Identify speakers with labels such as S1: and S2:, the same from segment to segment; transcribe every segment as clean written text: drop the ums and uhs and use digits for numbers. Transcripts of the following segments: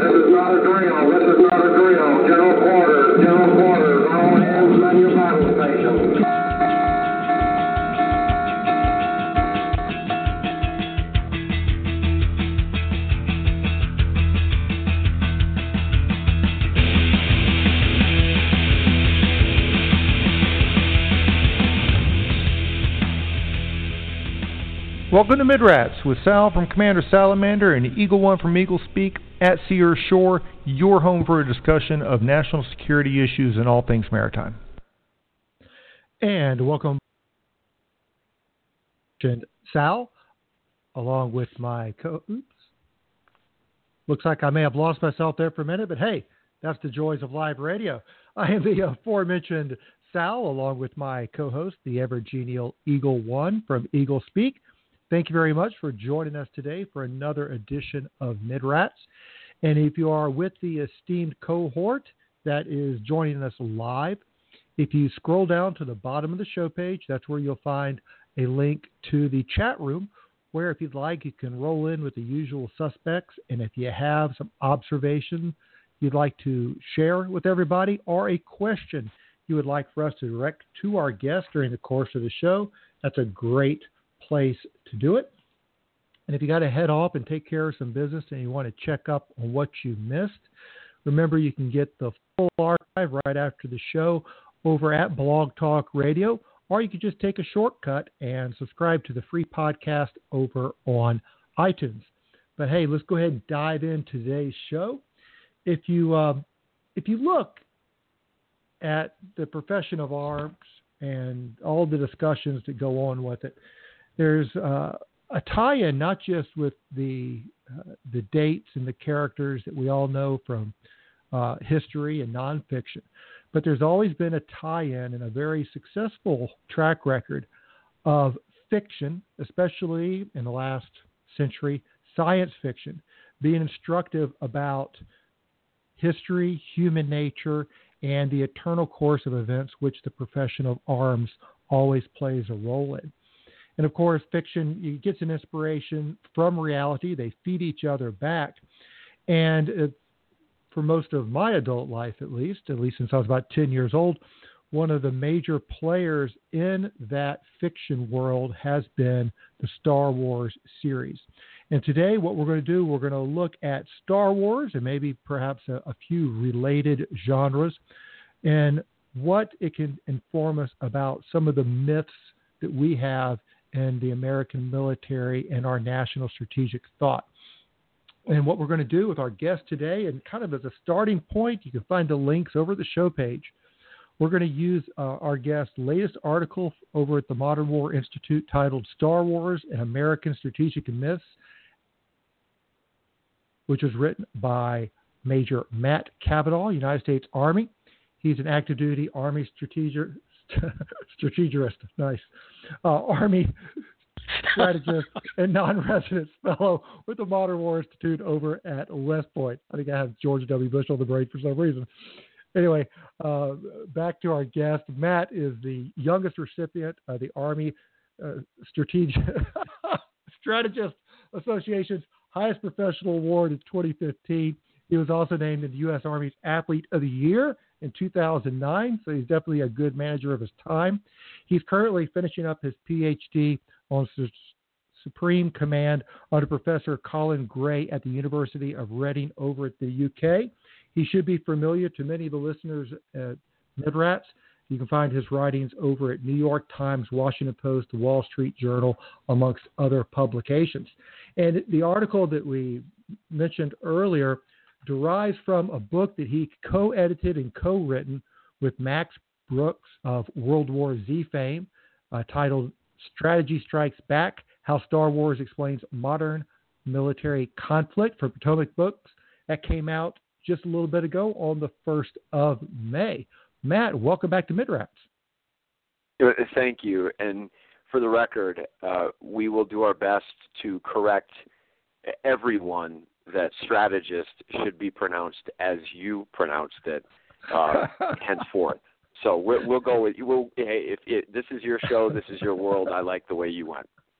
S1: is not a drill. This is not a drill. General quarters. General quarters. All hands man your battle stations.
S2: Welcome to Midrats with Sal from Commander Salamander and Eagle One from Eagle Speak at Sea or Shore, your home for a discussion of national security issues and all things maritime.
S3: And welcome, Sal, along with my Oops. Looks like I may have lost myself there for a minute, but hey, that's the joys of live radio. I am the aforementioned Sal, along with my co-host, the ever-genial Eagle One from Eagle Speak. Thank you very much for joining us today for another edition of Midrats. And if you are with the esteemed cohort that is joining us live, if you scroll down to the bottom of the show page, that's where you'll find a link to the chat room, where if you'd like, you can roll in with the usual suspects. And if you have some observation you'd like to share with everybody, or a question you would like for us to direct to our guest during the course of the show, that's a great place to do it. And if you got to head off and take care of some business and you want to check up on what you missed, remember you can get the full archive right after the show over at Blog Talk Radio, or you could just take a shortcut and subscribe to the free podcast over on iTunes. But hey, let's go ahead and dive into today's show. If you look at the profession of arms and all the discussions that go on with it, there's a tie-in not just with the dates and the characters that we all know from history and nonfiction, but there's always been a tie-in and a very successful track record of fiction, especially in the last century, science fiction, being instructive about history, human nature, and the eternal course of events which the profession of arms always plays a role in. And of course, fiction gets an inspiration from reality. They feed each other back. And for most of my adult life, at least since I was about 10 years old, one of the major players in that fiction world has been the Star Wars series. And today, what we're going to do, we're going to look at Star Wars and maybe perhaps a few related genres and what it can inform us about some of the myths that we have in the American military and our national strategic thought. And what we're going to do with our guest today, and kind of as a starting point, you can find the links over the show page. We're going to use our guest's latest article over at the Modern War Institute titled Star Wars and American Strategic Myths, which was written by Major Matt Cavanaugh, United States Army. He's an active duty Army strategist, nice, Army strategist and non-resident fellow with the Modern War Institute over at West Point. I think I have George W. Bush on the brain for some reason. Anyway, back to our guest. Matt is the youngest recipient of the Army Strategist Association's highest professional award in 2015. He was also named the U.S. Army's Athlete of the Year in 2009, so he's definitely a good manager of his time. He's currently finishing up his Ph.D. on Supreme Command under Professor Colin Gray at the University of Reading over at the UK. He should be familiar to many of the listeners at Midrats. You can find his writings over at New York Times, Washington Post, the Wall Street Journal, amongst other publications. And the article that we mentioned earlier derives from a book that he co-edited and co-written with Max Brooks of World War Z fame, titled Strategy Strikes Back, How Star Wars Explains Modern Military Conflict, for Potomac Books. That came out just a little bit ago on the 1st of May. Matt, welcome back to Midrats.
S4: Thank you. And for the record, we will do our best to correct everyone that strategist should be pronounced as you pronounced it henceforth. So we'll go with you. This is your show. This is your world. I like the way you went.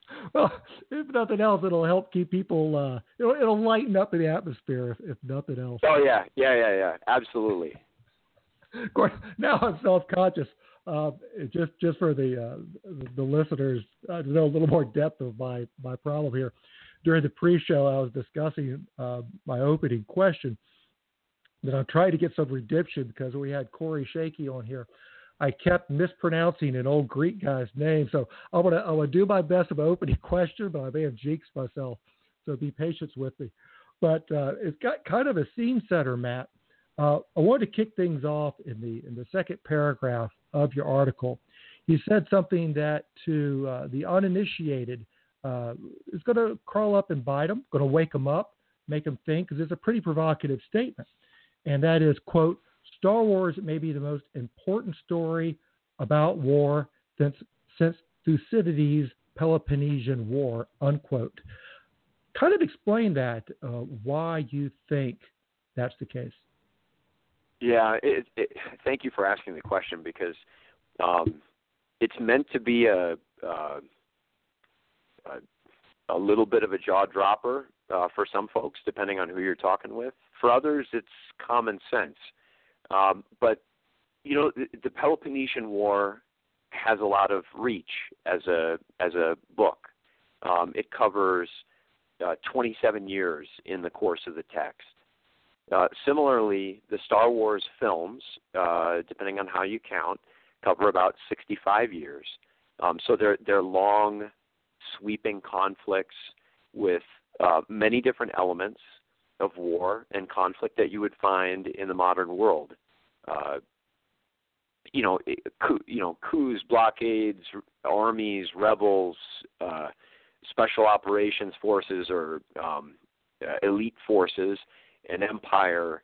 S3: Well, if nothing else, it'll help keep people. It'll lighten up the atmosphere, if nothing else.
S4: Oh yeah, absolutely.
S3: Of course, now I'm self-conscious. Just for the listeners to know a little more depth of my problem here. During the pre-show, I was discussing my opening question that I'm trying to get some redemption because we had Corey Shaky on here. I kept mispronouncing an old Greek guy's name, so I'm gonna do my best of an opening question, but I may have jinxed myself, so be patient with me. But it's got kind of a scene setter, Matt. I wanted to kick things off in the second paragraph of your article. You said something that to the uninitiated is going to crawl up and bite them, going to wake them up, make them think, because it's a pretty provocative statement. And that is, quote, Star Wars may be the most important story about war since Thucydides' Peloponnesian War, unquote. Kind of explain that, why you think that's the case.
S4: Yeah, thank you for asking the question because it's meant to be a little bit of a jaw dropper for some folks, depending on who you're talking with. For others, it's common sense. But you know, the Peloponnesian War has a lot of reach as a book. It covers 27 years in the course of the text. Similarly, the Star Wars films, depending on how you count, cover about 65 years. So they're long, sweeping conflicts with many different elements of war and conflict that you would find in the modern world. Coups, blockades, armies, rebels, special operations forces, or elite forces, an empire,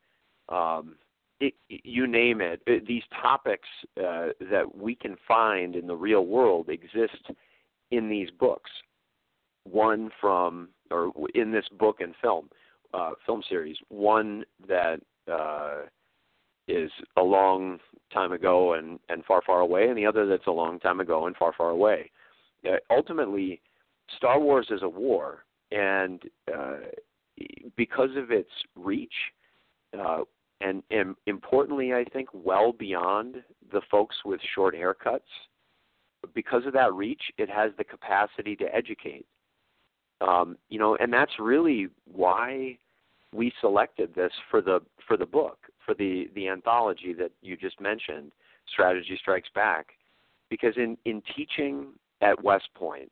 S4: you name it. These topics that we can find in the real world exist in these books. One from, or in this book and film series, one that is a long time ago and far, far away, and the other that's a long time ago and far, far away. Ultimately, Star Wars is a war, and because of its reach, and importantly, I think, well beyond the folks with short haircuts, because of that reach, it has the capacity to educate. And that's really why we selected this for the book, for the anthology that you just mentioned, Strategy Strikes Back, because in teaching at West Point,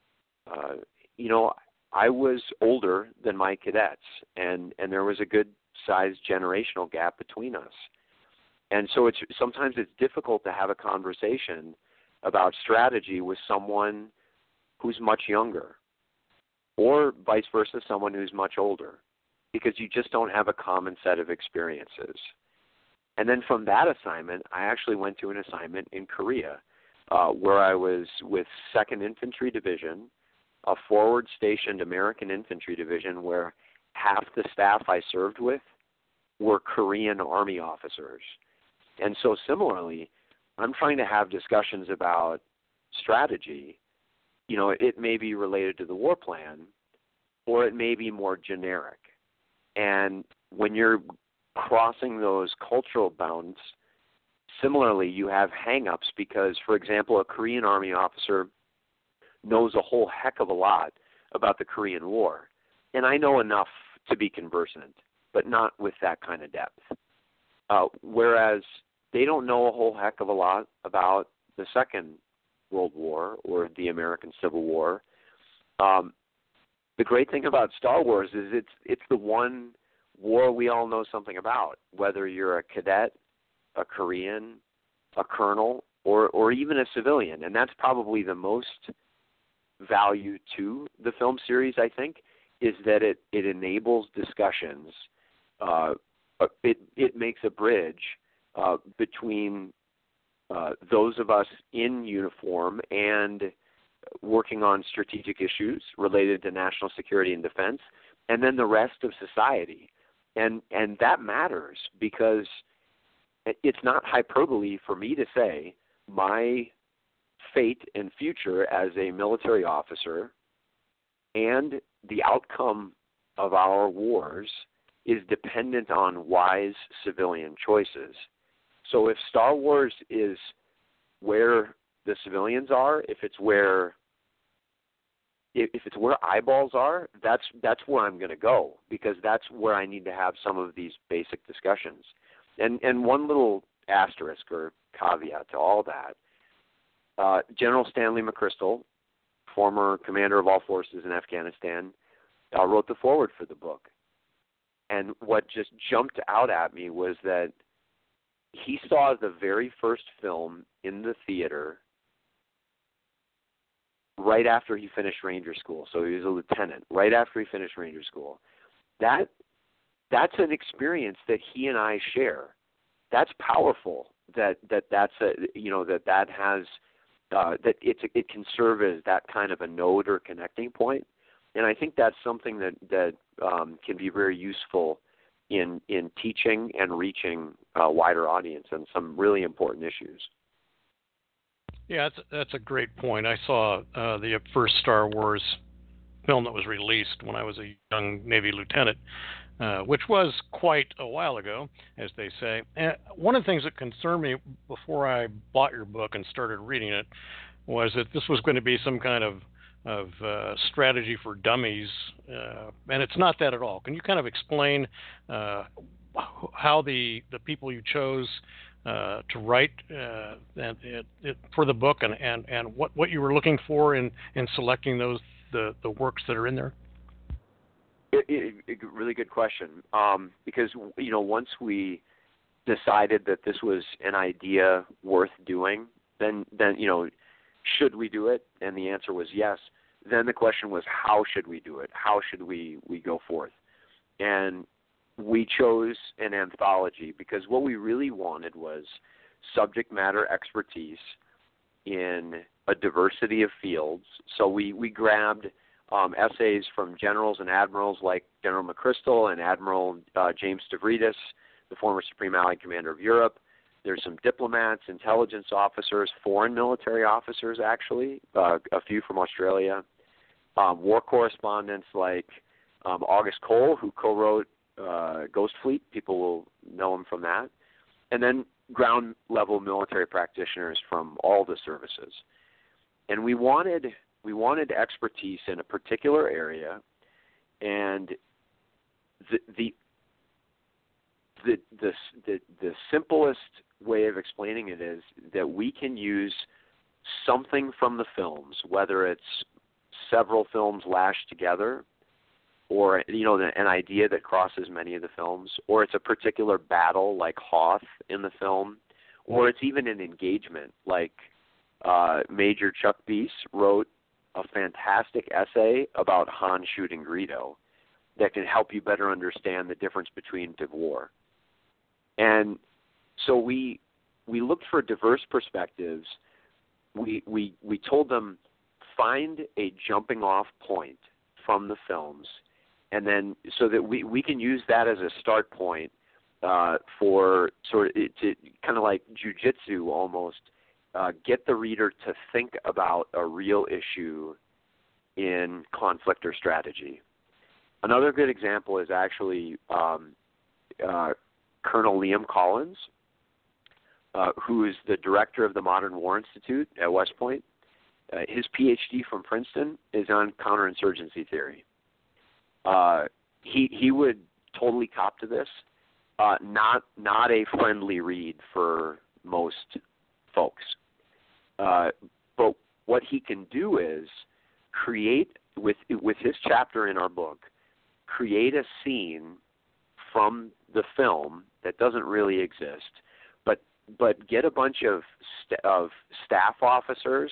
S4: I was older than my cadets, and there was a good sized generational gap between us. And so sometimes it's difficult to have a conversation about strategy with someone who's much younger, or vice versa, someone who's much older, because you just don't have a common set of experiences. And then from that assignment, I actually went to an assignment in Korea, where I was with 2nd Infantry Division, a forward-stationed American infantry division where half the staff I served with were Korean Army officers. And so similarly, I'm trying to have discussions about strategy. It may be related to the war plan, or it may be more generic. And when you're crossing those cultural bounds, similarly, you have hang-ups because, for example, a Korean Army officer knows a whole heck of a lot about the Korean War. And I know enough to be conversant, but not with that kind of depth. Whereas they don't know a whole heck of a lot about the Second World War or the American Civil War. The great thing about Star Wars is it's the one war we all know something about, whether you're a cadet, a Korean, a colonel, or even a civilian. And that's probably the most value to the film series, I think, is that it enables discussions. It makes a bridge between those of us in uniform and working on strategic issues related to national security and defense, and then the rest of society. And that matters because it's not hyperbole for me to say my fate and future as a military officer and the outcome of our wars is dependent on wise civilian choices. So if Star Wars is where the civilians are, if it's where eyeballs are, that's where I'm going to go, because that's where I need to have some of these basic discussions. And one little asterisk or caveat to all that, General Stanley McChrystal, former commander of all forces in Afghanistan, wrote the foreword for the book. And what just jumped out at me was that he saw the very first film in the theater right after he finished Ranger School. So he was a lieutenant right after he finished Ranger School. That's an experience that he and I share. That's powerful. That it can serve as that kind of a node or connecting point. And I think that's something that can be very useful in teaching and reaching a wider audience on some really important issues.
S5: Yeah, that's a great point. I saw the first Star Wars film that was released when I was a young Navy lieutenant, which was quite a while ago, as they say. And one of the things that concerned me before I bought your book and started reading it was that this was going to be some kind of strategy for dummies, and it's not that at all. Can you kind of explain how the people you chose to write for the book and what you were looking for in selecting the works that are in there?
S4: Really good question. Because once we decided that this was an idea worth doing, then should we do it? And the answer was yes. Then the question was, how should we do it? How should we go forth? And we chose an anthology because what we really wanted was subject matter expertise in a diversity of fields. So we grabbed essays from generals and admirals like General McChrystal and Admiral James Stavridis, the former Supreme Allied Commander of Europe. There's some diplomats, intelligence officers, foreign military officers, actually, a few from Australia, war correspondents like August Cole, who co-wrote Ghost Fleet. People will know him from that. And then ground-level military practitioners from all the services. And we wanted expertise in a particular area, and the simplest way of explaining it is that we can use something from the films, whether it's several films lashed together, or an idea that crosses many of the films, or it's a particular battle like Hoth in the film, or it's even an engagement like Major Chuck Beese wrote a fantastic essay about Han shooting Greedo that can help you better understand the difference between war. And so we looked for diverse perspectives. We told them, find a jumping off point from the films, and then so that we can use that as a start point for sort of to kind of like jujitsu almost, get the reader to think about a real issue in conflict or strategy. Another good example is actually Colonel Liam Collins, who is the director of the Modern War Institute at West Point. His PhD from Princeton is on counterinsurgency theory. He would totally cop to this. Not a friendly read for most folks. But what he can do is create, with his chapter in our book, create a scene from the film that doesn't really exist, but get a bunch of staff officers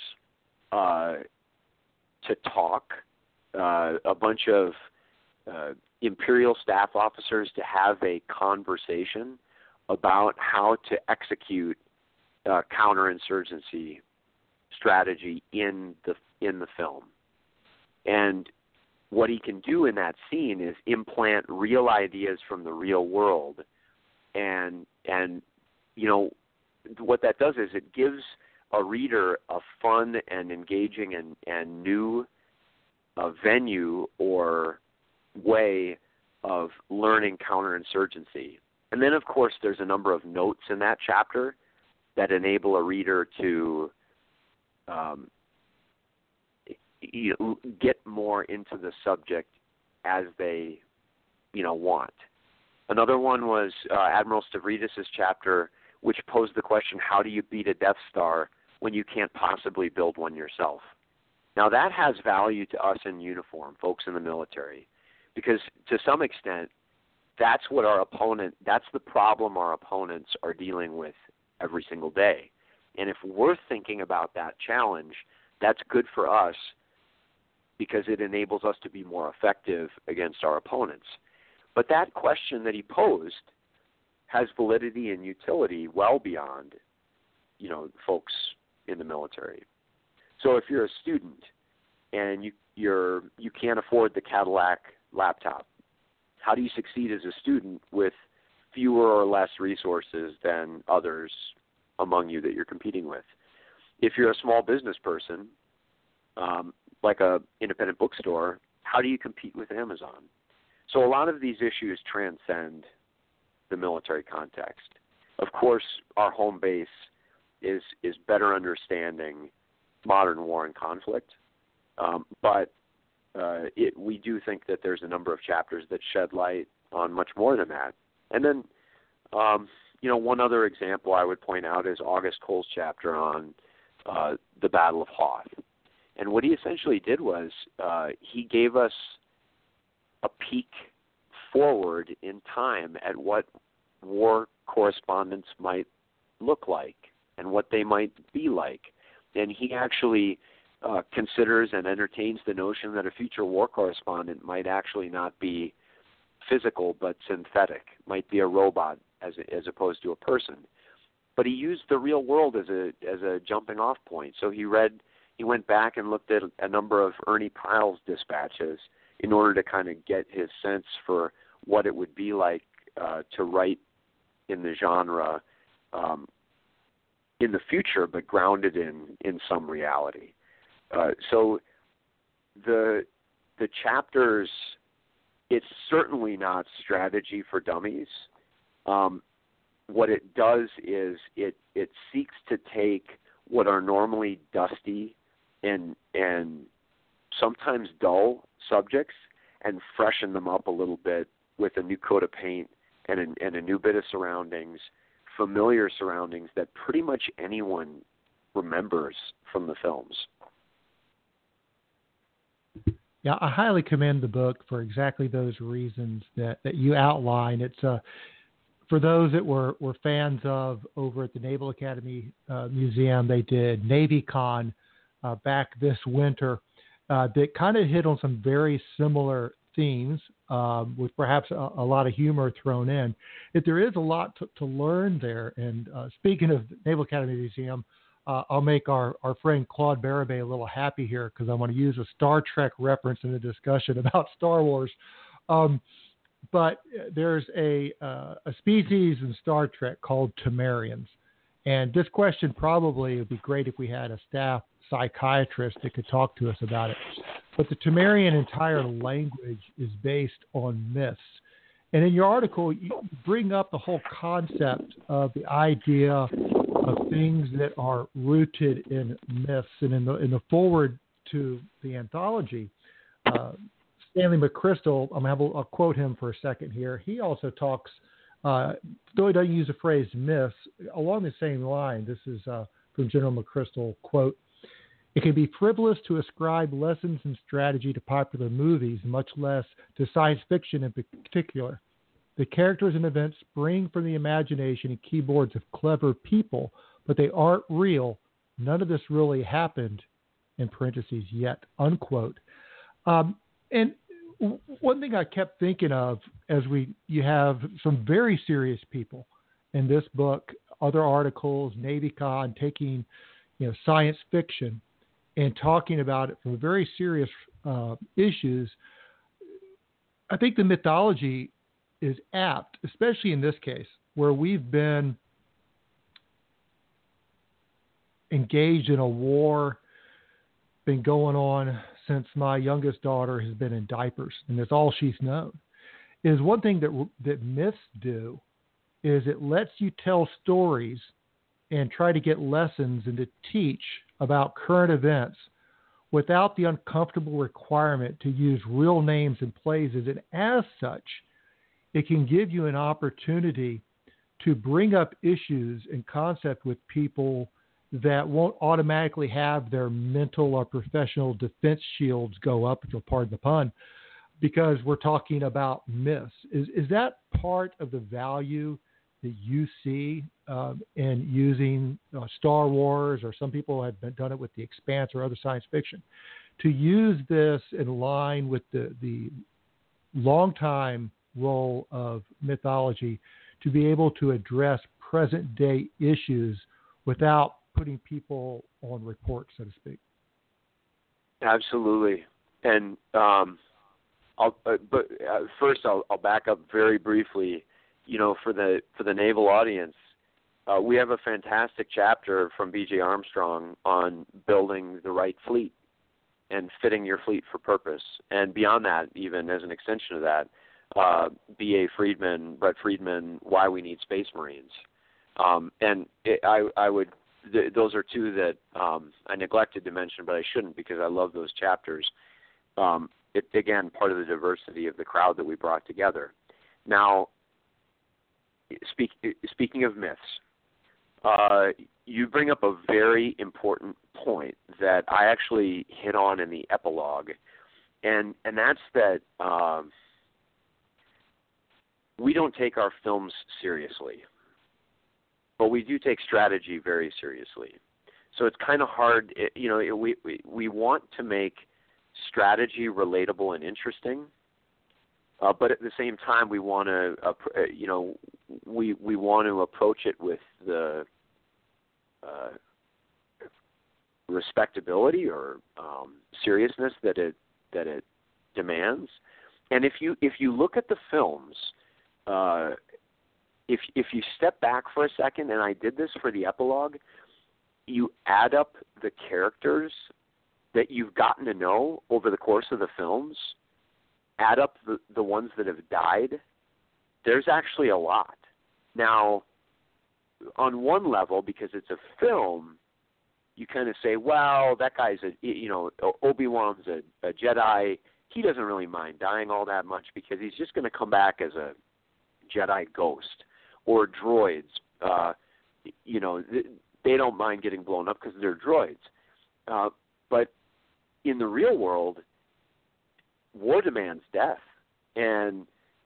S4: to talk, a bunch of Imperial staff officers to have a conversation about how to execute counterinsurgency strategy in the film. And what he can do in that scene is implant real ideas from the real world, and what that does is it gives a reader a fun and engaging and new venue or way of learning counterinsurgency. And then, of course, there's a number of notes in that chapter that enable a reader to get more into the subject as they, want. Another one was Admiral Stavridis' chapter, which posed the question, how do you beat a Death Star when you can't possibly build one yourself? Now, that has value to us in uniform, folks in the military, because to some extent, that's the problem our opponents are dealing with every single day. And if we're thinking about that challenge, that's good for us because it enables us to be more effective against our opponents. But that question that he posed has validity and utility well beyond, folks in the military. So if you're a student and you can't afford the Cadillac laptop, how do you succeed as a student with fewer or less resources than others among you that you're competing with? If you're a small business person, like a independent bookstore, how do you compete with Amazon? So a lot of these issues transcend the military context. Of course, our home base is better understanding modern war and conflict, but we do think that there's a number of chapters that shed light on much more than that. And then, one other example I would point out is August Cole's chapter on the Battle of Hoth. And what he essentially did was he gave us a peek forward in time at what war correspondents might look like and what they might be like. And he actually considers and entertains the notion that a future war correspondent might actually not be physical but synthetic, might be a robot as opposed to a person. But he used the real world as a jumping off point. So he went back and looked at a number of Ernie Pyle's dispatches in order to kind of get his sense for what it would be like to write in the genre in the future, but grounded in some reality. So the chapters, it's certainly not strategy for dummies. What it does is it seeks to take what are normally dusty and sometimes dull subjects and freshen them up a little bit with a new coat of paint and a new bit of surroundings, familiar surroundings that pretty much anyone remembers from the films.
S3: Yeah, I highly commend the book for exactly those reasons that you outline. It's for those that were fans of over at the Naval Academy Museum, they did NavyCon back this winter that kind of hit on some very similar themes with perhaps a lot of humor thrown in. If there is a lot to learn there. And speaking of Naval Academy Museum, I'll make our friend Claude Barabay a little happy here because I want to use a Star Trek reference in the discussion about Star Wars. But there's a species in Star Trek called Temerians. And this question probably would be great if we had a staff psychiatrist that could talk to us about it. But the Temerian entire language is based on myths. And in your article, you bring up the whole concept of the idea of things that are rooted in myths. And in the foreword to the anthology, Stanley McChrystal, I'll quote him for a second here. He also talks, though he doesn't use the phrase myths, along the same line. This is from General McChrystal, quote, "It can be frivolous to ascribe lessons in strategy to popular movies, much less to science fiction in particular. The characters and events spring from the imagination and keyboards of clever people, but they aren't real. None of this really happened," in parentheses, yet, unquote. And one thing I kept thinking of as you have some very serious people in this book, other articles, NavyCon, taking science fiction and talking about it from very serious issues. I think the mythology is apt, especially in this case, where we've been engaged in a war, been going on since my youngest daughter has been in diapers, and that's all she's known, is one thing that myths do is it lets you tell stories and try to get lessons and to teach about current events without the uncomfortable requirement to use real names and places. And as such, it can give you an opportunity to bring up issues and concept with people that won't automatically have their mental or professional defense shields go up, if you'll pardon the pun, because we're talking about myths. Is that part of the value that you see in using Star Wars, or some people have done it with The Expanse or other science fiction, to use this in line with the long-time role of mythology to be able to address present-day issues without putting people on report, so to speak?
S4: Absolutely. And first I'll back up very briefly. You know, for the naval audience, we have a fantastic chapter from B.J. Armstrong on building the right fleet and fitting your fleet for purpose. And beyond that, even as an extension of that, B.A. Friedman, Brett Friedman, Why We Need Space Marines. Those are two that I neglected to mention, but I shouldn't, because I love those chapters. Again, part of the diversity of the crowd that we brought together. Now, speaking of myths, you bring up a very important point that I actually hit on in the epilogue, and that's that we don't take our films seriously, but we do take strategy very seriously. So it's kind of hard, we want to make strategy relatable and interesting, but at the same time, we want to, we want to approach it with the respectability or seriousness that it demands. And if you look at the films, if you step back for a second, and I did this for the epilogue, you add up the characters that you've gotten to know over the course of the films, add up the ones that have died, there's actually a lot. Now, on one level, because it's a film, you kind of say, well, that guy's Obi-Wan's a Jedi. He doesn't really mind dying all that much because he's just going to come back as a Jedi ghost. Or droids, they don't mind getting blown up because they're droids. But in the real world, war demands death, and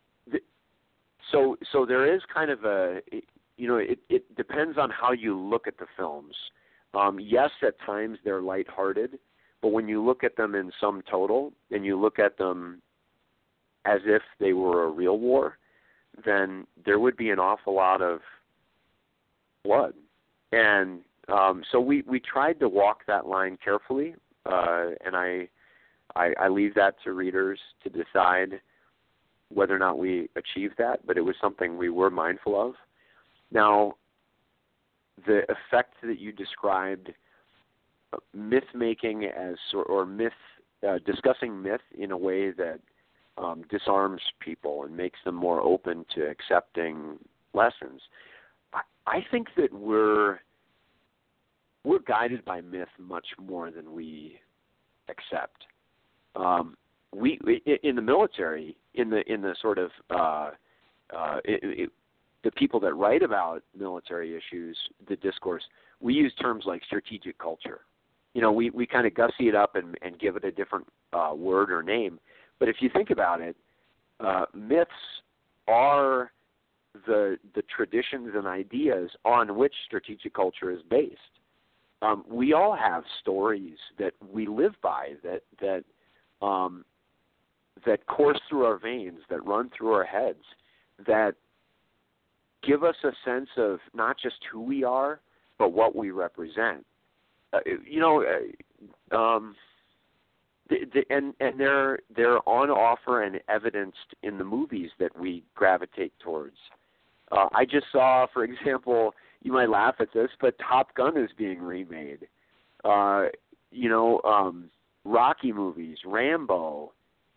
S4: so there is kind of it depends on how you look at the films. Yes, at times they're lighthearted, but when you look at them in sum total and you look at them as if they were a real war, then there would be an awful lot of blood. And so we tried to walk that line carefully, and I leave that to readers to decide whether or not we achieved that, but it was something we were mindful of. Now, the effect that you described, myth-making or discussing myth in a way that disarms people and makes them more open to accepting lessons. I think that we're guided by myth much more than we accept. We in the military, in the sort of the people that write about military issues, the discourse, we use terms like strategic culture. We kind of gussy it up and give it a different word or name. But if you think about it, myths are the traditions and ideas on which strategic culture is based. We all have stories that we live by that course through our veins, that run through our heads, that give us a sense of not just who we are, but what we represent. And they're on offer and evidenced in the movies that we gravitate towards. I just saw, for example, you might laugh at this, but Top Gun is being remade. Rocky movies, Rambo,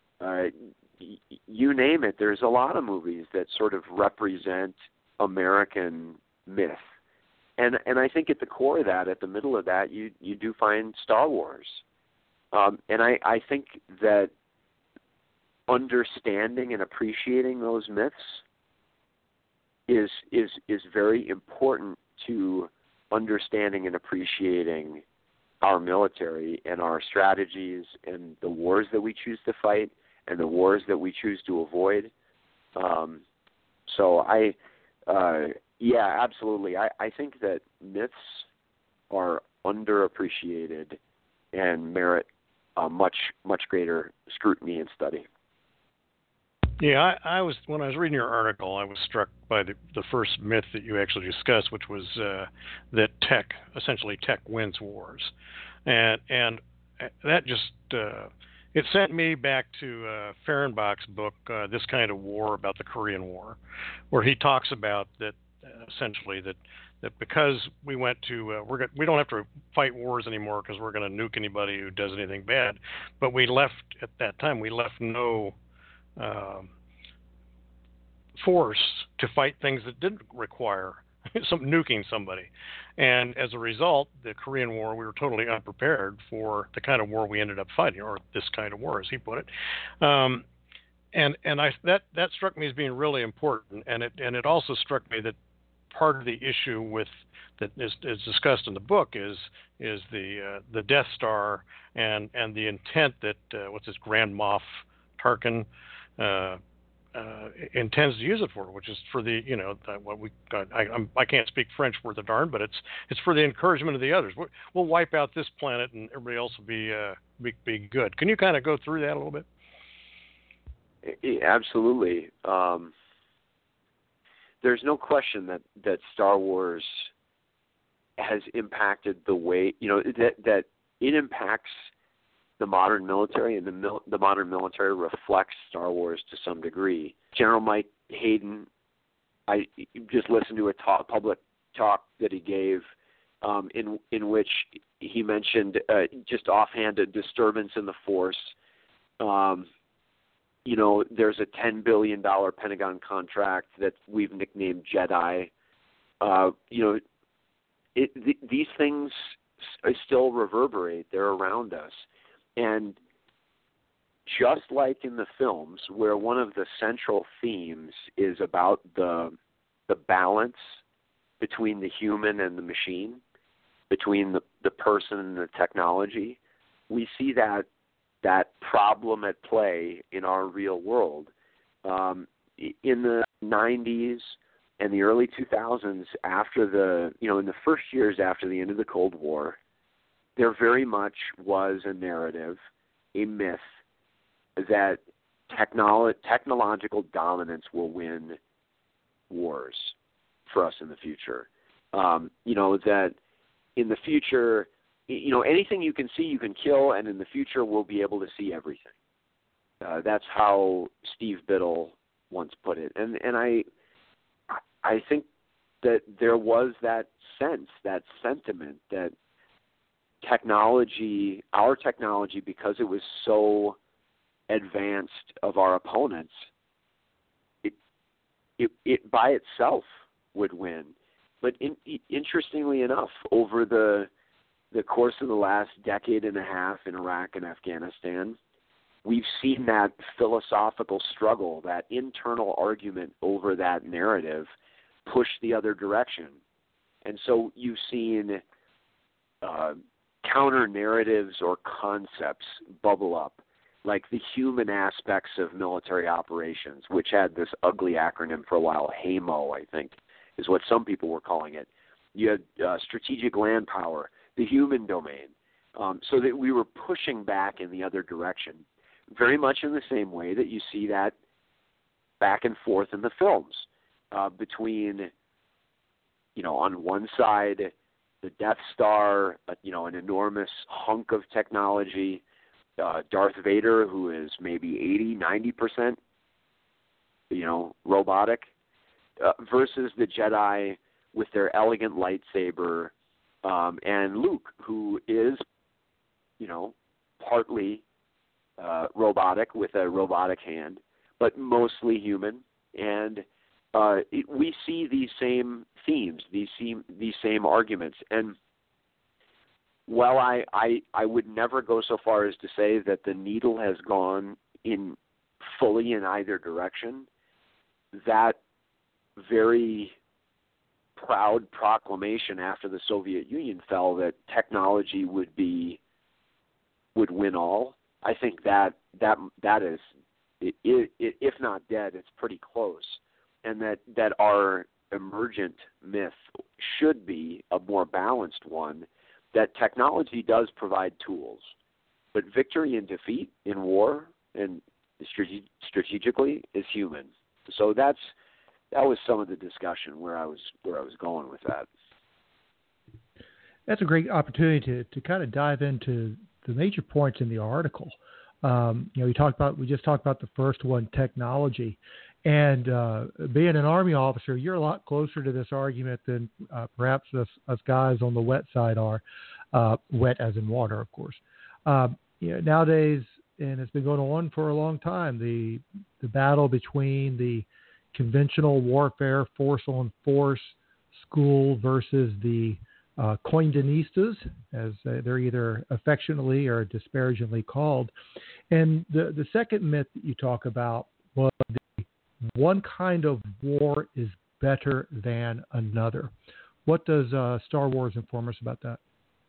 S4: you name it. There's a lot of movies that sort of represent American myth. And I think at the core of that, at the middle of that, you do find Star Wars. And I think that understanding and appreciating those myths is very important to understanding and appreciating our military and our strategies and the wars that we choose to fight and the wars that we choose to avoid. Yeah, absolutely. I think that myths are underappreciated and merit much greater scrutiny and study.
S5: Yeah, I was when I was reading your article, I was struck by the first myth that you actually discussed, which was that tech wins wars, and that just it sent me back to Fehrenbach's book, This Kind of War, about the Korean War, where he talks about that essentially that because we went to we don't have to fight wars anymore because we're going to nuke anybody who does anything bad, but we left no force to fight things that didn't require some nuking somebody. And as a result, the Korean War, we were totally unprepared for the kind of war we ended up fighting, or this kind of war, as he put it. That struck me as being really important. And it also struck me that part of the issue with that is discussed in the book is the Death Star and the intent that what's his Grand Moff Tarkin intends to use it for, which is for the what we I can't speak French worth a darn, but it's for the encouragement of the others. We'll wipe out this planet and everybody else will be good. Can you kind of go through that a little bit?
S4: Absolutely. There's no question that Star Wars has impacted the way that it impacts the modern military, and the modern military reflects Star Wars to some degree. General Mike Hayden, I just listened to a public talk that he gave in which he mentioned just offhand a disturbance in the force. There's a $10 billion Pentagon contract that we've nicknamed Jedi. These things still reverberate. They're around us. And just like in the films, where one of the central themes is about the balance between the human and the machine, between the person and the technology, we see that problem at play in our real world. In the 90s and the early 2000s, after in the first years after the end of the Cold War, there very much was a narrative, a myth, that technological dominance will win wars for us in the future. That in the future, anything you can see, you can kill, and in the future, we'll be able to see everything. That's how Steve Biddle once put it. And I think that there was that sense, that sentiment that our technology, because it was so advanced of our opponents, it by itself would win. But interestingly enough, over the course of the last decade and a half in Iraq and Afghanistan, we've seen that philosophical struggle, that internal argument over that narrative push the other direction. And so you've seen counter-narratives or concepts bubble up, like the human aspects of military operations, which had this ugly acronym for a while, HAMO, I think, is what some people were calling it. You had strategic land power, the human domain, so that we were pushing back in the other direction, very much in the same way that you see that back and forth in the films between, on one side, the Death Star, an enormous hunk of technology, Darth Vader, who is maybe 80-90%, robotic, versus the Jedi with their elegant lightsaber, and Luke, who is, partly robotic with a robotic hand, but mostly human. And we see these same themes, these same arguments. And while I would never go so far as to say that the needle has gone in fully in either direction, that very proud proclamation after the Soviet Union fell that technology would win all, I think that is, if not dead, it's pretty close. And that our emergent myth should be a more balanced one, that technology does provide tools, but victory and defeat in war and strategically is human. So that was some of the discussion where I was going with that.
S3: That's a great opportunity to kind of dive into the major points in the article. We just talked about the first one, technology, and being an Army officer, you're a lot closer to this argument than perhaps us guys on the wet side are. Wet as in water, of course. Nowadays, and it's been going on for a long time, the battle between the conventional warfare, force on force school versus the Coindinistas, as they're either affectionately or disparagingly called. And the second myth that you talk about was the one kind of war is better than another. What does Star Wars inform us about that?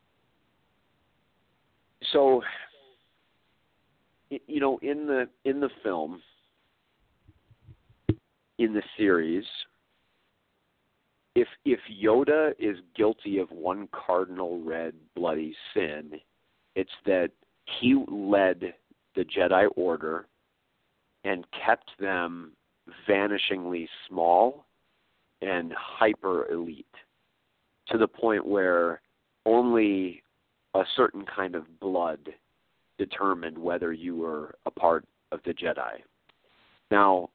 S4: So, in the film, in the series, if Yoda is guilty of one cardinal red bloody sin, it's that he led the Jedi Order and kept them vanishingly small and hyper elite, to the point where only a certain kind of blood determined whether you were a part of the Jedi. Now,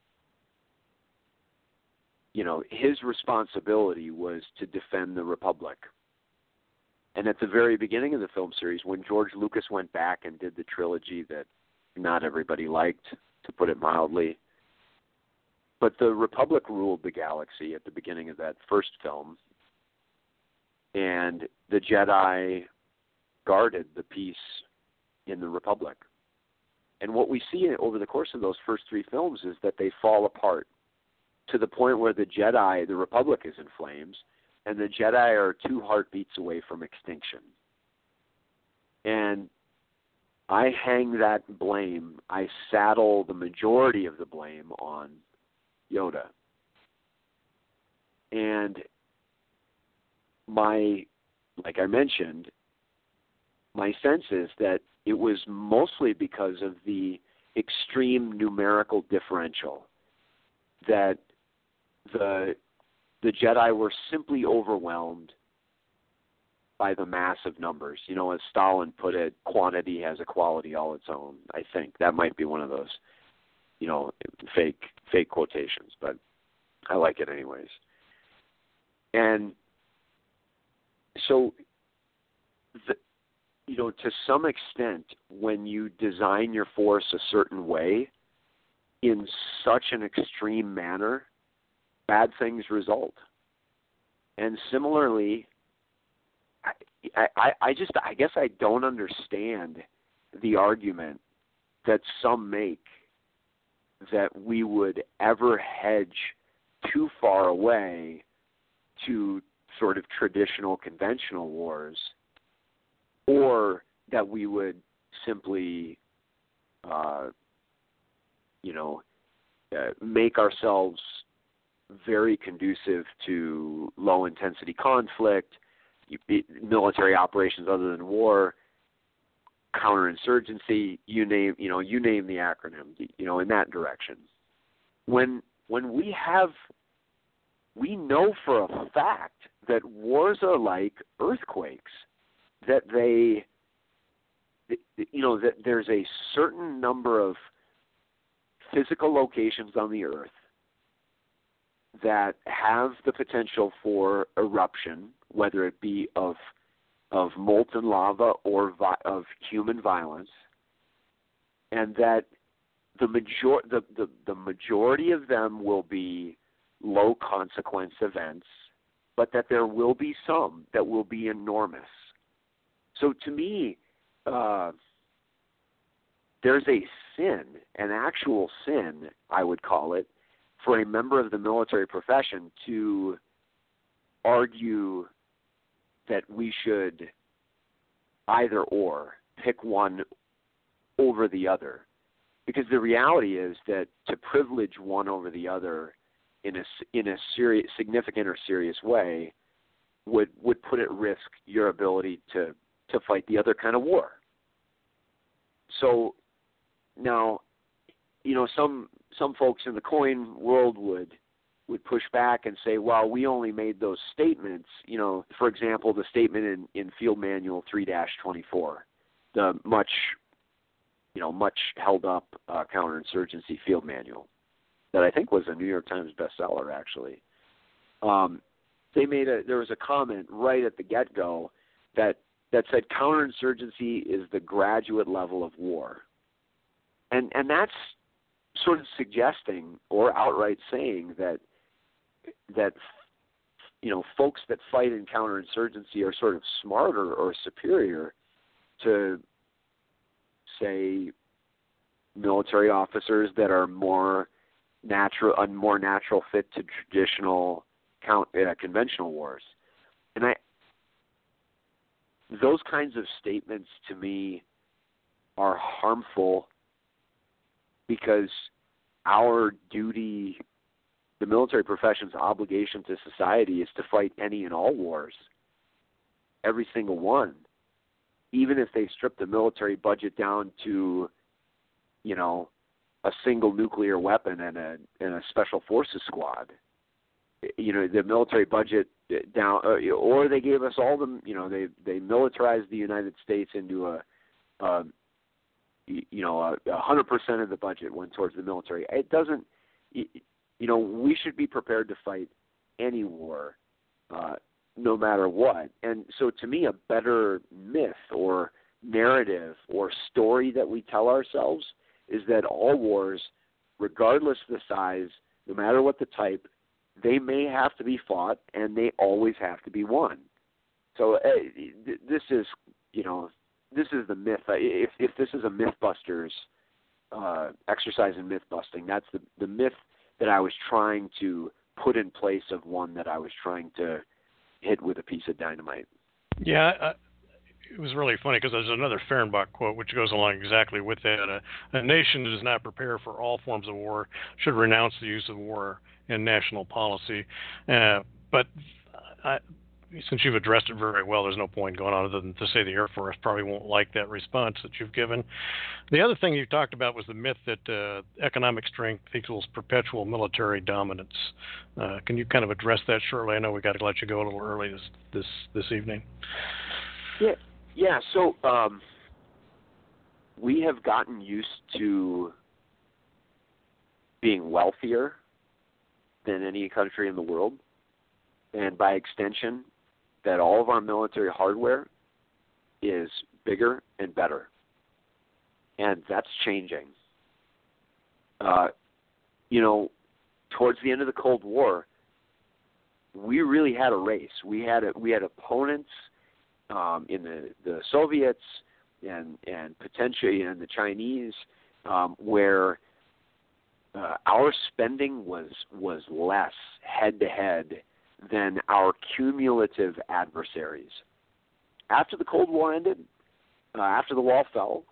S4: his responsibility was to defend the Republic. And at the very beginning of the film series, when George Lucas went back and did the trilogy that not everybody liked, to put it mildly, but the Republic ruled the galaxy at the beginning of that first film, and the Jedi guarded the peace in the Republic. And what we see over the course of those first three films is that they fall apart to the point where the Republic is in flames, and the Jedi are 2 heartbeats away from extinction. And I hang that blame, I saddle the majority of the blame on Yoda. And like I mentioned, my sense is that it was mostly because of the extreme numerical differential, that the Jedi were simply overwhelmed by the massive numbers. As Stalin put it, quantity has a quality all its own. I think that might be one of those, fake quotations, but I like it anyways. And so, to some extent, when you design your force a certain way in such an extreme manner, bad things result. And similarly, I guess I don't understand the argument that some make that we would ever hedge too far away to sort of traditional, conventional wars, or that we would simply, make ourselves very conducive to low-intensity conflict, military operations other than war, counterinsurgency, you name the acronym, in that direction. When we know for a fact that wars are like earthquakes, that that there's a certain number of physical locations on the earth that have the potential for eruption, whether it be of of molten lava or of human violence, and that the majority of them will be low consequence events, but that there will be some that will be enormous. So to me, there's a sin, an actual sin, I would call it, for a member of the military profession to argue that we should either or pick one over the other. Because the reality is that to privilege one over the other in a serious, significant or serious way would put at risk your ability to fight the other kind of war. So now, some folks in the coin world would push back and say, well, we only made those statements, for example, the statement in Field Manual 3-24, the much held up counterinsurgency field manual that I think was a New York Times bestseller, actually. There was a comment right at the get-go that said counterinsurgency is the graduate level of war. And that's sort of suggesting or outright saying that folks that fight in counterinsurgency are sort of smarter or superior to, say, military officers that are more natural fit to traditional conventional wars. And those kinds of statements to me are harmful because our duty, the military profession's obligation to society, is to fight any and all wars, every single one, even if they strip the military budget down to, a single nuclear weapon and a special forces squad. The military budget down, or they gave us all the, they militarized the United States into 100% of the budget went towards the military. It doesn't, we should be prepared to fight any war, no matter what. And so to me, a better myth or narrative or story that we tell ourselves is that all wars, regardless of the size, no matter what the type, they may have to be fought and they always have to be won. So this is the myth. If this is a Mythbusters exercise in myth busting, that's the myth that I was trying to put in place of one that I was trying to hit with a piece of dynamite.
S5: Yeah, it was really funny because there's another Fehrenbach quote which goes along exactly with that. A nation that does not prepare for all forms of war should renounce the use of war in national policy. But since you've addressed it very well, there's no point going on other than to say the Air Force probably won't like that response that you've given. The other thing you talked about was the myth that economic strength equals perpetual military dominance. Can you kind of address that shortly? I know we got to let you go a little early this evening.
S4: Yeah. So we have gotten used to being wealthier than any country in the world, and by extension, that all of our military hardware is bigger and better. And that's changing. Towards the end of the Cold War, we really had a race. We had opponents in the Soviets and potentially in the Chinese, where our spending was less head-to-head than our cumulative adversaries. After the Cold War ended, after the wall fell,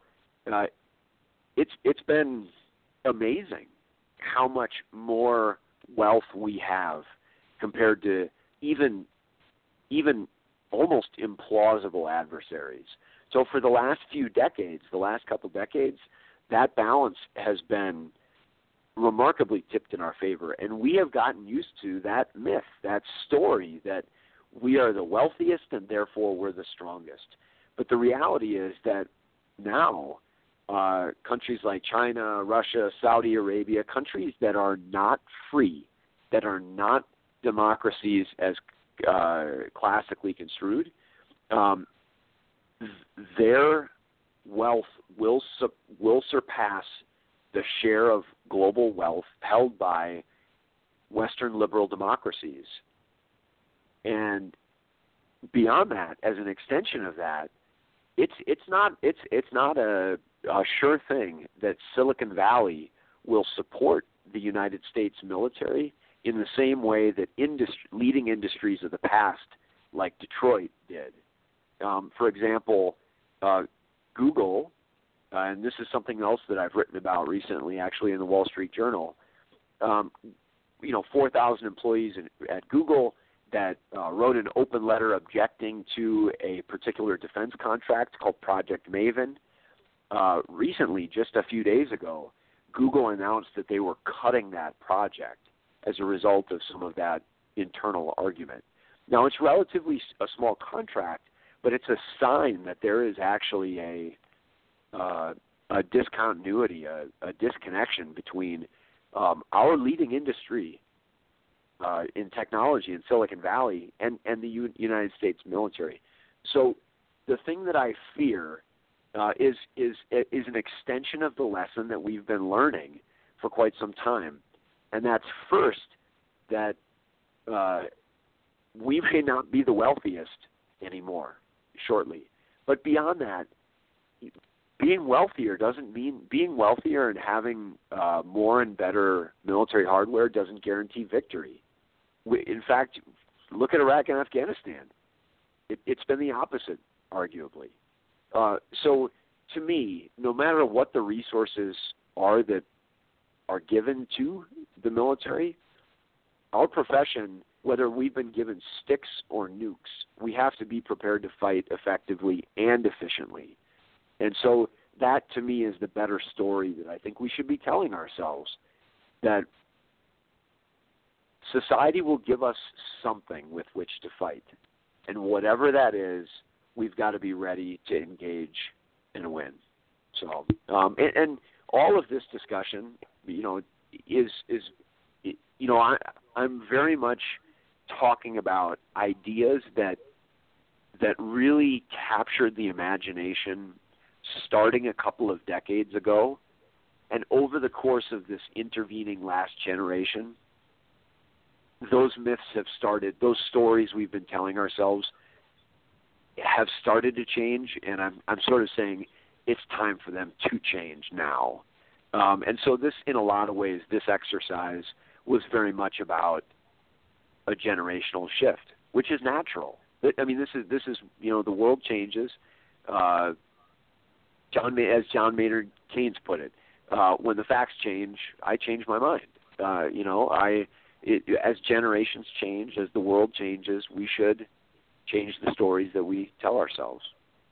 S4: it's been amazing how much more wealth we have compared to even almost implausible adversaries. So for the last couple decades, that balance has been remarkably tipped in our favor, and we have gotten used to that myth, that story that we are the wealthiest and therefore we're the strongest. But the reality is that now countries like China, Russia, Saudi Arabia, countries that are not free, that are not democracies as classically construed, their wealth will surpass the share of global wealth held by Western liberal democracies. And beyond that, as an extension of that, it's not a sure thing that Silicon Valley will support the United States military in the same way that leading industries of the past, like Detroit, did. For example, Google, and this is something else that I've written about recently, actually, in the Wall Street Journal. 4,000 employees at Google that wrote an open letter objecting to a particular defense contract called Project Maven. Recently, just a few days ago, Google announced that they were cutting that project as a result of some of that internal argument. Now, it's relatively a small contract, but it's a sign that there is actually a discontinuity, a disconnection between our leading industry in technology in Silicon Valley and the United States military. So the thing that I fear is an extension of the lesson that we've been learning for quite some time, and that's first that we may not be the wealthiest anymore shortly, but beyond that, being wealthier doesn't mean being wealthier and having more and better military hardware doesn't guarantee victory. In fact, look at Iraq and Afghanistan. It's been the opposite, arguably. So to me, no matter what the resources are that are given to the military, our profession, whether we've been given sticks or nukes, we have to be prepared to fight effectively and efficiently. And so that, to me, is the better story that I think we should be telling ourselves, that society will give us something with which to fight. And whatever that is, we've got to be ready to engage and win. So, and all of this discussion, I'm very much talking about ideas that really captured the imagination starting a couple of decades ago, and over the course of this intervening last generation, those myths have started, those stories we've been telling ourselves have started to change, and I'm sort of saying it's time for them to change now. And so this, in a lot of ways, this exercise was very much about a generational shift, which is natural. I mean, this is the world changes. As John Maynard Keynes put it, when the facts change, I change my mind. As generations change, as the world changes, we should change the stories that we tell ourselves.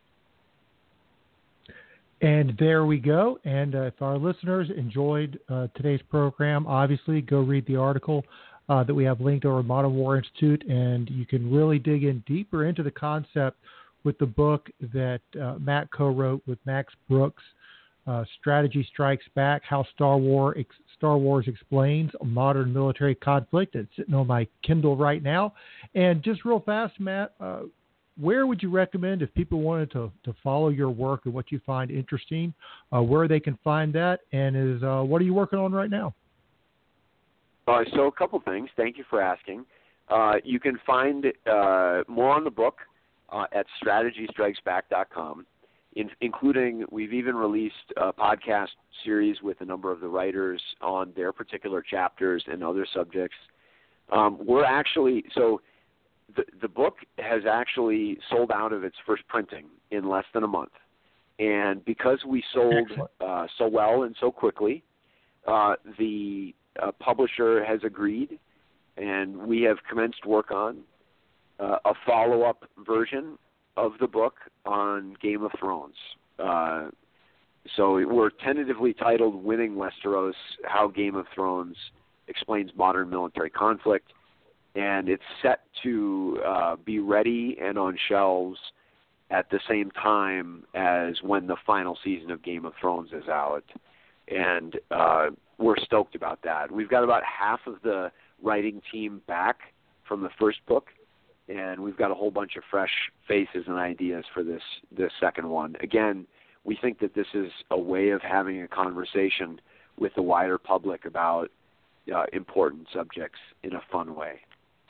S3: And there we go. And if our listeners enjoyed today's program, obviously go read the article that we have linked over at Modern War Institute, and you can really dig in deeper into the concept with the book that Matt co-wrote with Max Brooks, Strategy Strikes Back, How Star Wars Explains a Modern Military Conflict. It's sitting on my Kindle right now. And just real fast, Matt, where would you recommend, if people wanted to follow your work and what you find interesting, where they can find that? And what are you working on right now?
S4: So a couple things. Thank you for asking. You can find more on the book at strategystrikesback.com, including we've even released a podcast series with a number of the writers on their particular chapters and other subjects. The book has actually sold out of its first printing in less than a month. And because we sold so well and so quickly, the publisher has agreed, and we have commenced work on a follow-up version of the book on Game of Thrones. So we're tentatively titled Winning Westeros, How Game of Thrones Explains Modern Military Conflict, and it's set to be ready and on shelves at the same time as when the final season of Game of Thrones is out. And we're stoked about that. We've got about half of the writing team back from the first book, and we've got a whole bunch of fresh faces and ideas for this second one. Again, we think that this is a way of having a conversation with the wider public about important subjects in a fun way.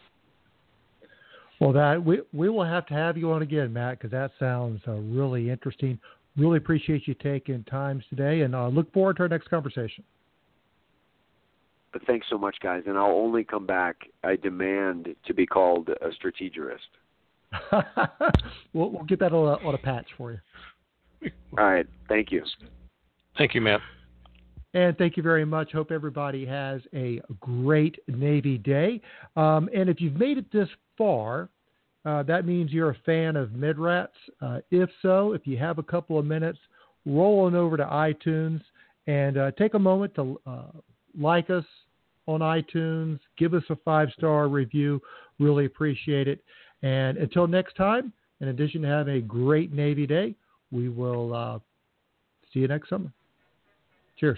S3: Well, that we will have to have you on again, Matt, because that sounds really interesting. Really appreciate you taking time today, and look forward to our next conversation.
S4: But thanks so much, guys, and I'll only come back. I demand to be called a strategist.
S3: We'll get that on a patch for you.
S4: All right. Thank you.
S5: Thank you, Matt.
S3: And thank you very much. Hope everybody has a great Navy Day. And if you've made it this far, that means you're a fan of MidRats. If so, if you have a couple of minutes, roll on over to iTunes and take a moment to like us on iTunes. Give us a 5-star review. Really appreciate it. And until next time, in addition to having a great Navy Day, we will see you next summer. Cheers.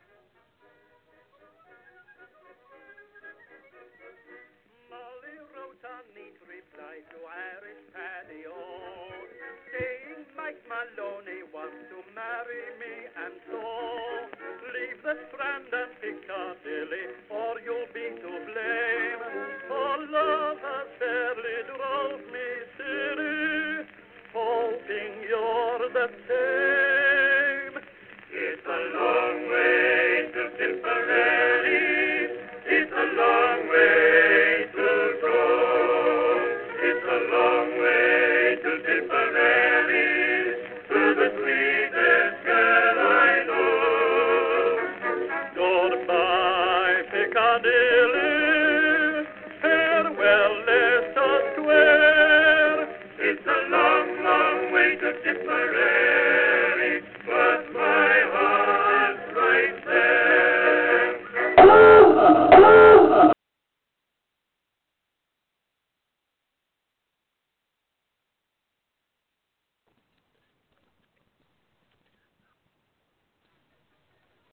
S6: Maloney wants to marry me, and so leave the Strand and Piccadilly, or you'll be to blame. For love has fairly drove me silly, hoping you're the same. It's a long way to Tipperary, it's a long way to go. It's a long way to Tipperary, the sweetest girl I know. Goodbye, Piccadilly.